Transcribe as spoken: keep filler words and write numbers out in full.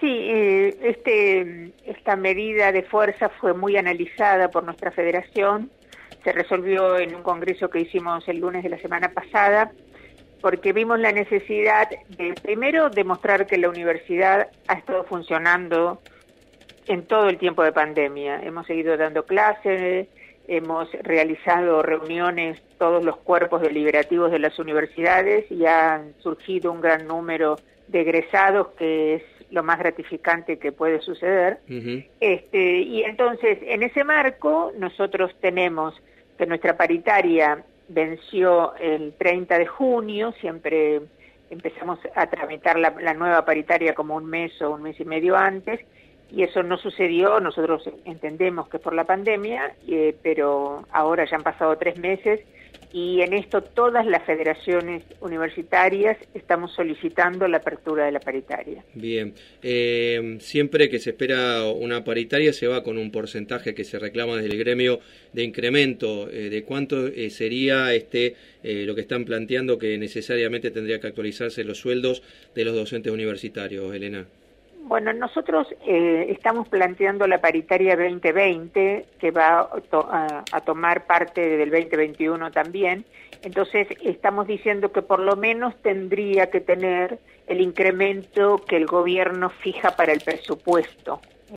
Sí, eh, este, esta medida de fuerza fue muy analizada por nuestra federación, se resolvió en un congreso que hicimos el lunes de la semana pasada, porque vimos la necesidad de, primero, demostrar que la universidad ha estado funcionando en todo el tiempo de pandemia. Hemos seguido dando clases, hemos realizado reuniones, todos los cuerpos deliberativos de las universidades, y han surgido un gran número de egresados, que es lo más gratificante que puede suceder. Uh-huh. Este, y entonces, en ese marco, nosotros tenemos que nuestra paritaria venció el treinta de junio, siempre empezamos a tramitar la, la nueva paritaria como un mes o un mes y medio antes, y eso no sucedió. Nosotros entendemos que es por la pandemia, eh, pero ahora ya han pasado tres meses, y en esto todas las federaciones universitarias estamos solicitando la apertura de la paritaria. Bien, eh, siempre que se espera una paritaria se va con un porcentaje que se reclama desde el gremio de incremento. Eh, ¿De cuánto eh, sería este eh, lo que están planteando que necesariamente tendría que actualizarse los sueldos de los docentes universitarios, Elena? Bueno, nosotros eh, estamos planteando la paritaria veinte veinte, que va a, to a, a tomar parte del veinte veintiuno también. Entonces, estamos diciendo que por lo menos tendría que tener el incremento que el gobierno fija para el presupuesto.